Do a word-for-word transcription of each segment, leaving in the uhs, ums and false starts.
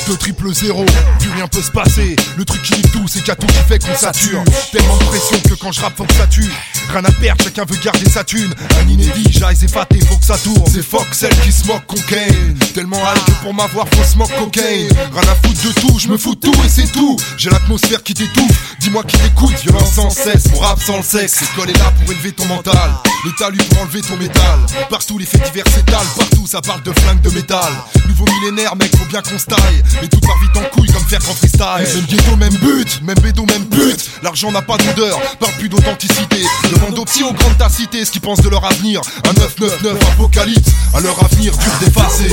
de triple zéro, plus rien peut se passer. Le truc qui nique tout, c'est qu'il y a tout qui fait qu'on sature. Tellement de pression que quand je rappe faut que ça tue. Rien à perdre, chacun veut garder sa thune. Un inédit, j'aille épaté, faut que ça tourne. C'est fuck celle qui se moque cocaine. Tellement high que pour m'avoir faut smoke cocaine. Rien à foutre de tout, je me fous de tout et c'est tout. J'ai l'atmosphère qui t'étouffe, dis-moi qui t'écoute. Violence sans cesse, mon rap sans le sexe. L'école est là pour élever ton mental, l'État lui pour enlever ton métal. Partout les faits divers s'étalent, partout ça parle de flingue de métal. Nouveau millénaire mec, faut bien qu'on se taille. Mais tout part vite en couille comme faire en freestyle. Même ghetto, même but, même bédo, même pute. L'argent n'a pas d'odeur, parle plus d'authenticité. Demande aux petits, aux grandes de ta cité ce qu'ils pensent de leur avenir. Un neuf neuf neuf apocalypse, à leur avenir dur d'effacer.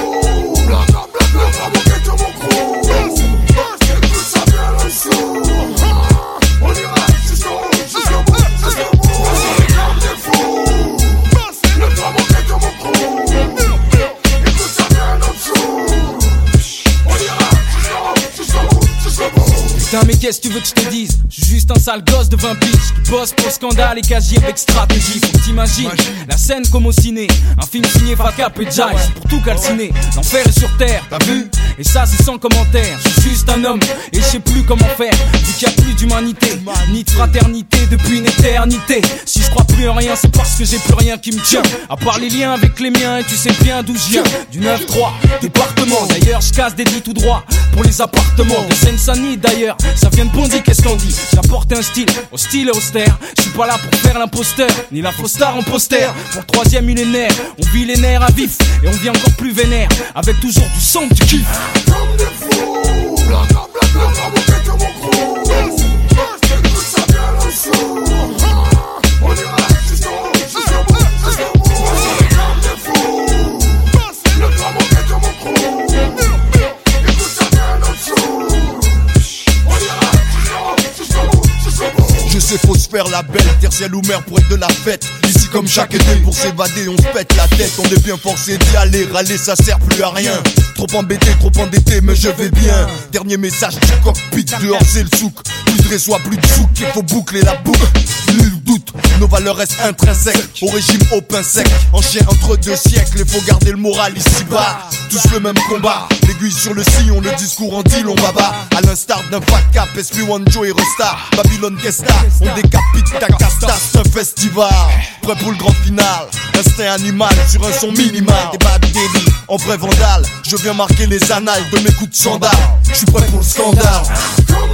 Putain mais qu'est-ce que tu veux que je te dise? Je suis juste un sale gosse de vingt piges qui bosse pour scandale et qui agit avec stratégie. Faut que t'imagines la scène comme au ciné, un film signé Facap et Jive, c'est pour tout calciner. L'enfer est sur terre, t'as vu? Et ça c'est sans commentaire. Je suis juste un homme et je sais plus comment faire, vu qu'il y a plus d'humanité ni de fraternité depuis une éternité. Si je crois plus en rien, c'est parce que j'ai plus rien qui me tient, à part les liens avec les miens. Et tu sais bien d'où je viens, du neuf trois département. D'ailleurs je casse des dits tout droit pour les appartements de Seine-Saint-Denis. D'ailleurs ça vient de Bondy, qu'est-ce qu'on dit? J'apporte un style hostile et austère. Je suis pas là pour faire l'imposteur, ni la fausse star en poster. Pour le troisième millénaire, on vit les nerfs à vif et on vit encore plus vénère, avec toujours du son que tu kiffes. Comme des fous, bla bla bla bla bla, mon tête mon crew. Écoute ça bien le son. On ira jusqu'au bout, jusqu'au bout, jusqu'au bout. Comme des fous, le drame mon tête mon crew. Écoute ça bien le son. On ira jusqu'au bout, jusqu'au bout. Je sais faut se faire la belle, terre ciel ou mer pour être de la fête. Ici comme chaque été pour s'évader on se pète la tête. On est bien forcé d'y aller, râler ça sert plus à rien. Trop embêté, trop endetté mais je vais bien. Dernier message du cockpit, dehors c'est le souk. Plus de reçoit, plus de souk, il faut boucler la boucle. Nul doute, nos valeurs restent intrinsèques. Au régime au pain sec, en chien entre deux siècles. Il faut garder le moral ici bas, tous le même combat. L'aiguille sur le sillon, le discours en deal on va bas. À l'instar d'un fat cap, S P un Joe et Resta. Babylone Kesta, on décapite ta casta. C'est un festival, prêt pour le grand final. Instinct animal sur un son minimal. Des bad baby, en vrai vandale. Je viens marquer les annales de mes coups de sandales. Je suis prêt pour le scandale.